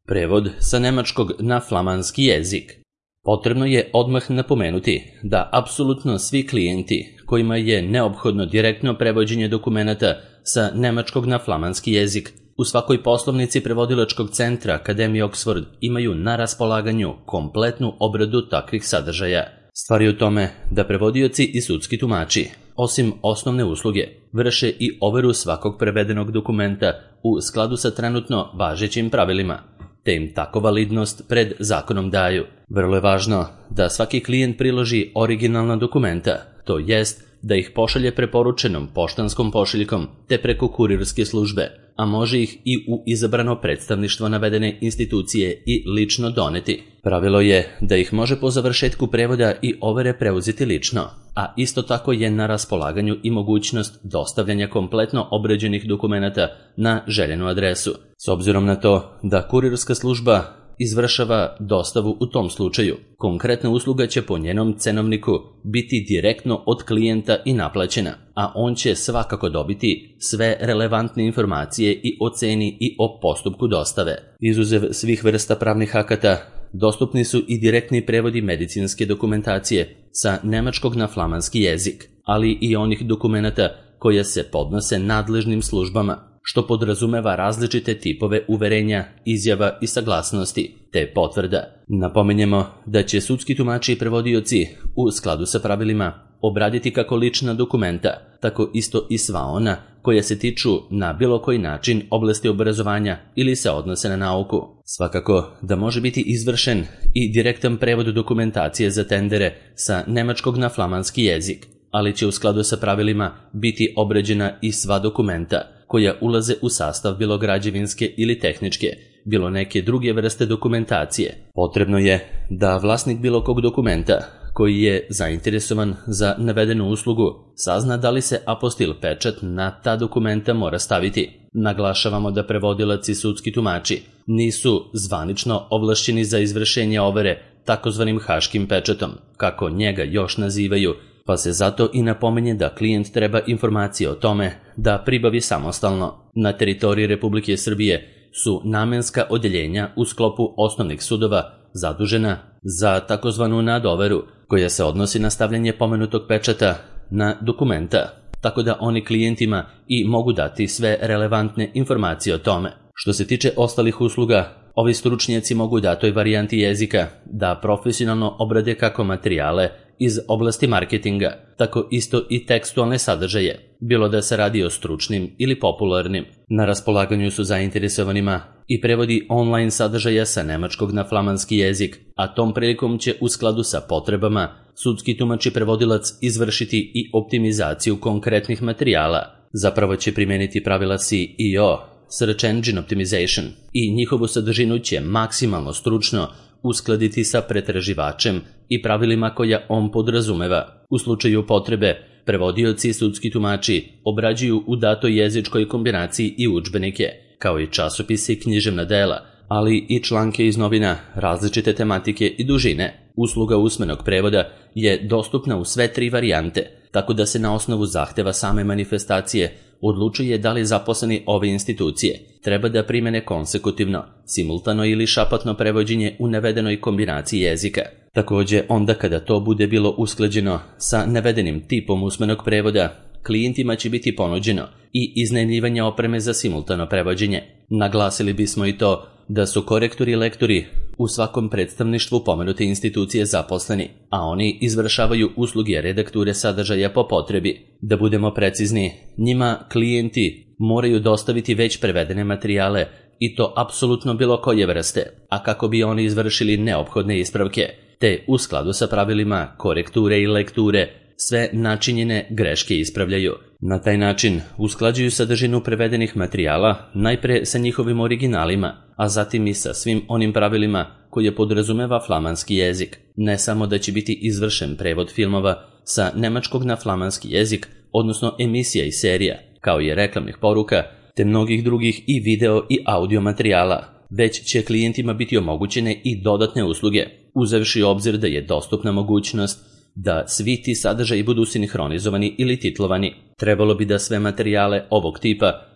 Prevod sa nemačkog na flamanski jezik. Potrebno je odmah napomenuti da apsolutno svi klijenti kojima je neophodno direktno prevođenje dokumenata sa nemačkog na flamanski jezik u svakoj poslovnici prevodilačkog centra Akademije Oxford imaju na raspolaganju kompletnu obradu takvih sadržaja. Stvar je u tome da prevodioci i sudski tumači, osim osnovne usluge, vrše i overu svakog prevedenog dokumenta u skladu sa trenutno važećim pravilima, te im tako validnost pred zakonom daju. Vrlo je važno da svaki klijent priloži originalna dokumenta, to jest da ih pošalje preporučenom poštanskom pošiljkom te preko kurirske službe, a može ih i u izabrano predstavništvo navedene institucije i lično doneti. Pravilo je da ih može po završetku prevoda i overe preuzeti lično, a isto tako je na raspolaganju i mogućnost dostavljanja kompletno obrađenih dokumenata na željenu adresu. S obzirom na to da kurirska služba izvršava dostavu u tom slučaju, konkretna usluga će po njenom cenovniku biti direktno od klijenta i naplaćena, a on će svakako dobiti sve relevantne informacije i o ceni i o postupku dostave. Izuzev svih vrsta pravnih akata, dostupni su i direktni prevodi medicinske dokumentacije sa nemačkog na flamanski jezik, ali i onih dokumenata koje se podnose nadležnim službama, što podrazumeva različite tipove uverenja, izjava i saglasnosti, te potvrda. Napominjemo da će sudski tumači i prevodioci u skladu sa pravilima obraditi kako lična dokumenta, tako isto i sva ona koja se tiču na bilo koji način oblasti obrazovanja ili se odnose na nauku. Svakako da može biti izvršen i direktan prevod dokumentacije za tendere sa nemačkog na flamanski jezik, ali će u skladu sa pravilima biti obrađena i sva dokumenta koja ulaze u sastav bilo građevinske ili tehničke, bilo neke druge vrste dokumentacije. Potrebno je da vlasnik bilo kog dokumenta koji je zainteresovan za navedenu uslugu sazna da li se apostil pečat na ta dokumenta mora staviti. Naglašavamo da prevodilac i sudski tumači nisu zvanično ovlašćeni za izvršenje overe takozvanim haškim pečatom, kako njega još nazivaju, pa se zato i napominje da klijent treba informacije o tome da pribavi samostalno. Na teritoriji Republike Srbije su namenska odjeljenja u sklopu osnovnih sudova zadužena za takozvanu nadoveru, koja se odnosi na stavljanje pomenutog pečata na dokumenta, tako da oni klijentima i mogu dati sve relevantne informacije o tome. Što se tiče ostalih usluga, ovi stručnjaci mogu datoj varijanti jezika da profesionalno obrade kako materijale iz oblasti marketinga, tako isto i tekstualne sadržaje, bilo da se radi o stručnim ili popularnim. Na raspolaganju su zainteresovanima i prevodi online sadržaja sa nemačkog na flamanski jezik, a tom prilikom će u skladu sa potrebama sudski tumač i prevodilac izvršiti i optimizaciju konkretnih materijala. Zapravo će primeniti pravila SEO, Search Engine Optimization, i njihovu sadržinu će maksimalno stručno uskladiti sa pretraživačem i pravilima koja on podrazumeva. U slučaju potrebe, prevodioci i sudski tumači obrađuju u datoj jezičkoj kombinaciji i udžbenike, kao i časopise i književna dela, ali i članke iz novina različite tematike i dužine. Usluga usmenog prevoda je dostupna u sve tri varijante, tako da se na osnovu zahteva same manifestacije odlučuje da li zaposleni ove institucije treba da primene konsekutivno, simultano ili šapatno prevođenje u navedenoj kombinaciji jezika. Također, onda kada to bude bilo usklađeno sa navedenim tipom usmenog prevoda, klijentima će biti ponuđeno i iznajmljivanje opreme za simultano prevođenje. Naglasili bismo i to da su korektori i lektori u svakom predstavništvu pomenute institucije zaposleni, a oni izvršavaju usluge redakture sadržaja po potrebi. Da budemo precizni, njima klijenti moraju dostaviti već prevedene materijale i to apsolutno bilo koje vrste, a kako bi oni izvršili neophodne ispravke, te u skladu sa pravilima korekture i lekture sve načinjene greške ispravljaju. Na taj način usklađuju sadržinu prevedenih materijala najpre sa njihovim originalima, a zatim i sa svim onim pravilima koje podrazumeva flamanski jezik. Ne samo da će biti izvršen prevod filmova sa nemačkog na flamanski jezik, odnosno emisija i serija, kao i reklamnih poruka, te mnogih drugih i video i audio materijala, već će klijentima biti omogućene i dodatne usluge, uzevši u obzir da je dostupna mogućnost da svi ti sadržaji budu sinhronizovani ili titlovani. Trebalo bi da sve materijale ovog tipa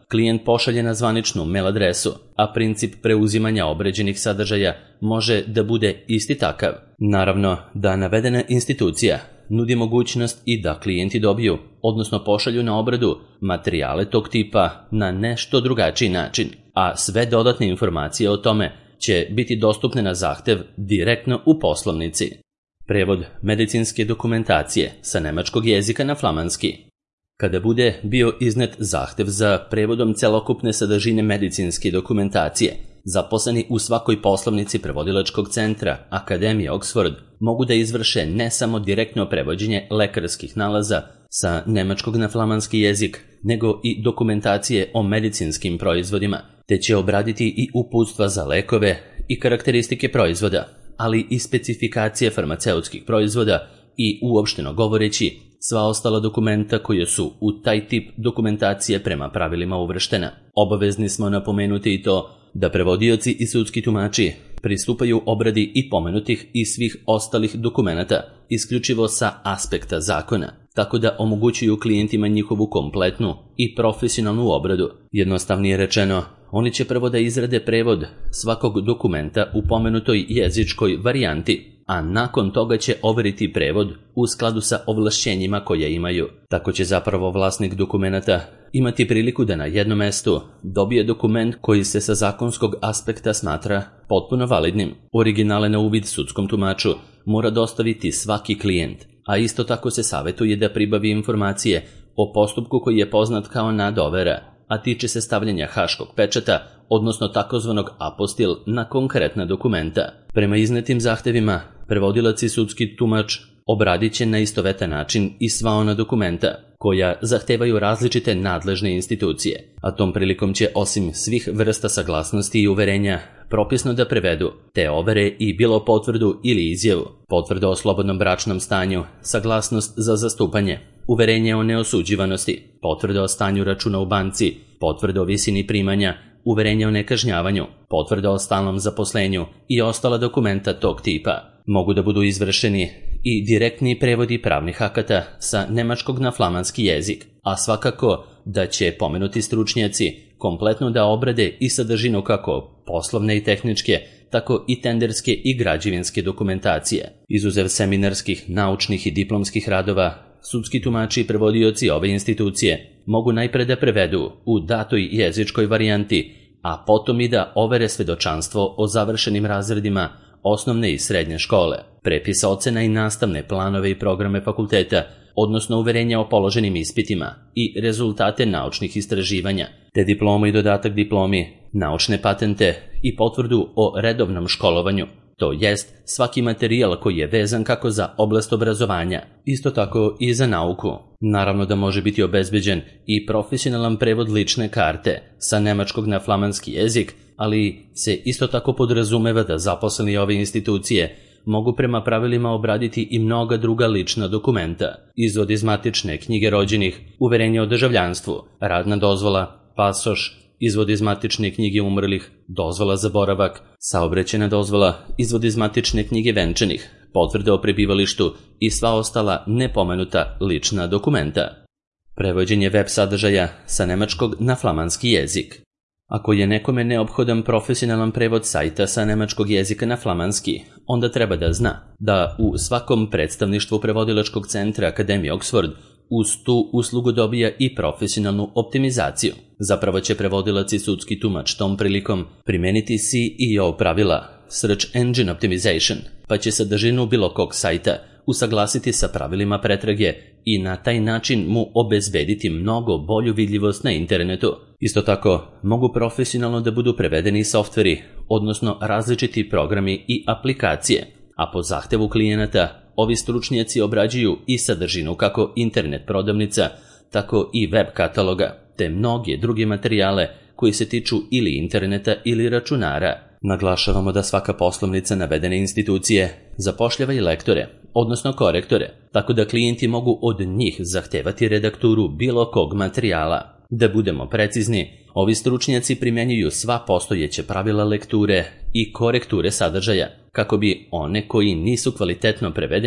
klijent pošalje na zvaničnu mail adresu, a princip preuzimanja obrađenih sadržaja može da bude isti takav. Naravno da navedena institucija nudi mogućnost i da klijenti dobiju, odnosno pošalju na obradu, materijale tog tipa na nešto drugačiji način, a sve dodatne informacije o tome će biti dostupne na zahtev direktno u poslovnici. Prevod medicinske dokumentacije sa nemačkog jezika na flamanski. Kada bude bio iznet zahtev za prevodom celokupne sadržine medicinske dokumentacije, zaposleni u svakoj poslovnici prevodilačkog centra Akademije Oxford mogu da izvrše ne samo direktno prevođenje lekarskih nalaza sa nemačkog na flamanski jezik, nego i dokumentacije o medicinskim proizvodima, te će obraditi i uputstva za lekove i karakteristike proizvoda, ali i specifikacije farmaceutskih proizvoda i, uopšteno govoreći, sva ostala dokumenta koja su u taj tip dokumentacije prema pravilima uvrštena. Obavezni smo napomenuti i to da prevodioci i sudski tumači pristupaju obradi i pomenutih i svih ostalih dokumenata isključivo sa aspekta zakona, tako da omogućuju klijentima njihovu kompletnu i profesionalnu obradu. Jednostavnije rečeno, oni će prvo da izrade prevod svakog dokumenta u pomenutoj jezičkoj varijanti, a nakon toga će overiti prevod u skladu sa ovlašćenjima koje imaju. Tako će zapravo vlasnik dokumenata imati priliku da na jednom mestu dobije dokument koji se sa zakonskog aspekta smatra potpuno validnim. Originale na uvid sudskom tumaču mora dostaviti svaki klijent, a isto tako se savjetuje da pribavi informacije o postupku koji je poznat kao nadovera, a tiče se stavljanja haškog pečata, odnosno takozvanog apostil na konkretna dokumenta. Prema iznetim zahtevima, prevodilac i sudski tumač obradit će na istovetan način i sva ona dokumenta koja zahtevaju različite nadležne institucije, a tom prilikom će osim svih vrsta saglasnosti i uverenja propisno da prevedu te overe i bilo potvrdu ili izjavu, potvrdu o slobodnom bračnom stanju, saglasnost za zastupanje, uverenje o neosuđivanosti, potvrde o stanju računa u banci, potvrde o visini primanja, uverenje o nekažnjavanju, potvrde o stalnom zaposlenju i ostala dokumenta tog tipa. Mogu da budu izvršeni i direktni prevodi pravnih akata sa nemačkog na flamanski jezik, a svakako da će pomenuti stručnjaci kompletno da obrade i sadržinu kako poslovne i tehničke, tako i tenderske i građevinske dokumentacije. Izuzev seminarskih, naučnih i diplomskih radova, sudski tumači i prevodioci ove institucije mogu najpre da prevedu u datoj jezičkoj varijanti, a potom i da overe svedočanstvo o završenim razredima osnovne i srednje škole, prepis ocena i nastavne planove i programe fakulteta, odnosno uverenja o položenim ispitima i rezultate naučnih istraživanja, te diplomu i dodatak diplomi, naučne patente i potvrdu o redovnom školovanju, to jest svaki materijal koji je vezan kako za oblast obrazovanja, isto tako i za nauku. Naravno da može biti obezbeđen i profesionalan prevod lične karte sa nemačkog na flamanski jezik, ali se isto tako podrazumeva da zaposleni ove institucije mogu prema pravilima obraditi i mnoga druga lična dokumenta, izvod iz matične knjige rođenih, uverenje o državljanstvu, radna dozvola, pasoš, izvod iz matične knjige umrlih, dozvola za boravak, saobraćajna dozvola, izvod iz matične knjige venčanih, potvrde o prebivalištu i sva ostala nepomenuta lična dokumenta. Prevođenje web sadržaja sa nemačkog na flamanski jezik. Ako je nekome neophodan profesionalan prevod sajta sa nemačkog jezika na flamanski, onda treba da zna da u svakom predstavništvu prevodilačkog centra Akademije Oxford uz tu uslugu dobija i profesionalnu optimizaciju. Zapravo će prevodilac i sudski tumač tom prilikom primeniti SEO pravila, Search Engine Optimization, pa će sadržinu bilo kog sajta usaglasiti sa pravilima pretrage i na taj način mu obezbediti mnogo bolju vidljivost na internetu. Isto tako, mogu profesionalno da budu prevedeni softveri, odnosno različiti programi i aplikacije, a po zahtevu klijenata ovi stručnjaci obrađuju i sadržinu kako internet prodavnica, tako i web kataloga, te mnoge druge materijale koji se tiču ili interneta ili računara. Naglašavamo da svaka poslovnica navedene institucije zapošljava i lektore, odnosno korektore, tako da klijenti mogu od njih zahtevati redakturu bilo kog materijala. Da budemo precizni, ovi stručnjaci primjenjuju sva postojeća pravila lekture i korekture sadržaja, kako bi one koji nisu kvalitetno prevedeni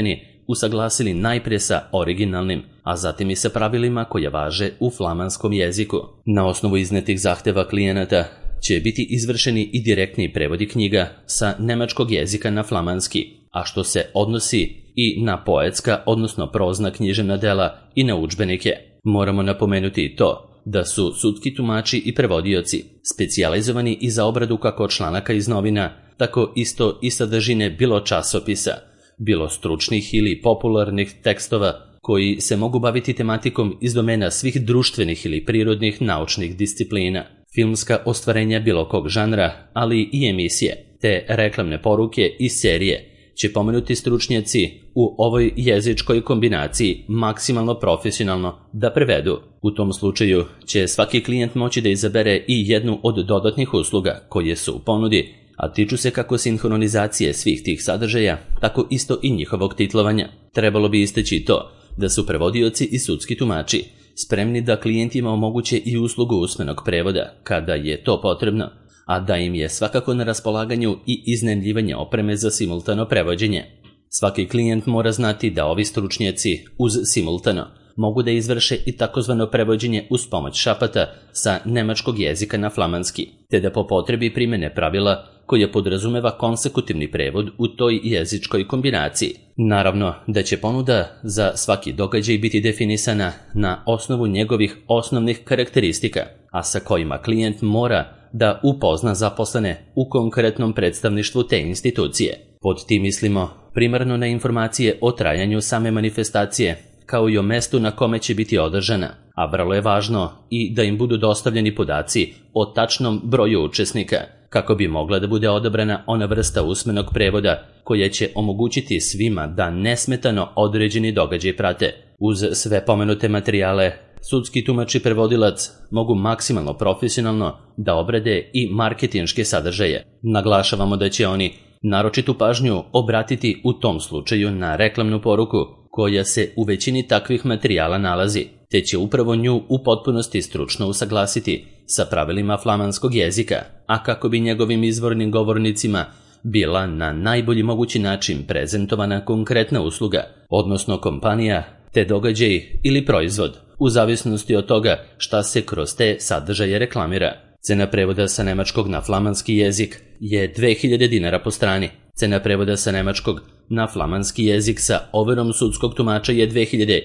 usaglasili najprije sa originalnim, a zatim i sa pravilima koje važe u flamanskom jeziku. Na osnovu iznetih zahteva klijenata će biti izvršeni i direktni prevodi knjiga sa nemačkog jezika na flamanski, a što se odnosi i na poetska, odnosno prozna književna dela i na udžbenike. Moramo napomenuti i to da su sudski tumači i prevodioci specijalizovani i za obradu kako članaka iz novina, tako isto i sadržine bilo časopisa, bilo stručnih ili popularnih tekstova koji se mogu baviti tematikom iz domena svih društvenih ili prirodnih naučnih disciplina, filmska ostvarenja bilo kog žanra, ali i emisije, te reklamne poruke i serije će pomenuti stručnjaci u ovoj jezičkoj kombinaciji maksimalno profesionalno da prevedu. U tom slučaju će svaki klijent moći da izabere i jednu od dodatnih usluga koje su u ponudi, a tiču se kako sinhronizacije svih tih sadržaja, tako isto i njihovog titlovanja. Trebalo bi istaći to da su prevodioci i sudski tumači spremni da klijentima omoguće i uslugu usmenog prevoda kada je to potrebno, a da im je svakako na raspolaganju i iznajmljivanje opreme za simultano prevođenje. Svaki klijent mora znati da ovi stručnjaci uz simultano mogu da izvrše i takozvano prevođenje uz pomoć šapata sa nemačkog jezika na flamanski, te da po potrebi primene pravila koje podrazumeva konsekutivni prevod u toj jezičkoj kombinaciji. Naravno da će ponuda za svaki događaj biti definisana na osnovu njegovih osnovnih karakteristika, a sa kojima klijent mora da upozna zaposlene u konkretnom predstavništvu te institucije. Pod tim mislimo primarno na informacije o trajanju same manifestacije, kao i o mestu na kome će biti održana, a vrlo je važno i da im budu dostavljeni podaci o tačnom broju učesnika, kako bi mogla da bude odabrana ona vrsta usmenog prevoda koja će omogućiti svima da nesmetano određeni događaj prate. Uz sve pomenute materijale, sudski tumač i prevodilac mogu maksimalno profesionalno da obrade i marketinške sadržaje. Naglašavamo da će oni naročitu pažnju obratiti u tom slučaju na reklamnu poruku koja se u većini takvih materijala nalazi, te će upravo nju u potpunosti stručno usaglasiti sa pravilima flamanskog jezika, a kako bi njegovim izvornim govornicima bila na najbolji mogući način prezentovana konkretna usluga, odnosno kompanija, te događaj ili proizvod, u zavisnosti od toga šta se kroz te sadržaje reklamira. Cena prevoda sa nemačkog na flamanski jezik je 2000 dinara po strani. Cena prevoda sa nemačkog na flamanski jezik sa overom sudskog tumača je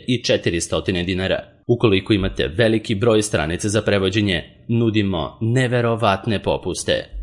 2400 dinara. Ukoliko imate veliki broj stranica za prevođenje, nudimo neverovatne popuste.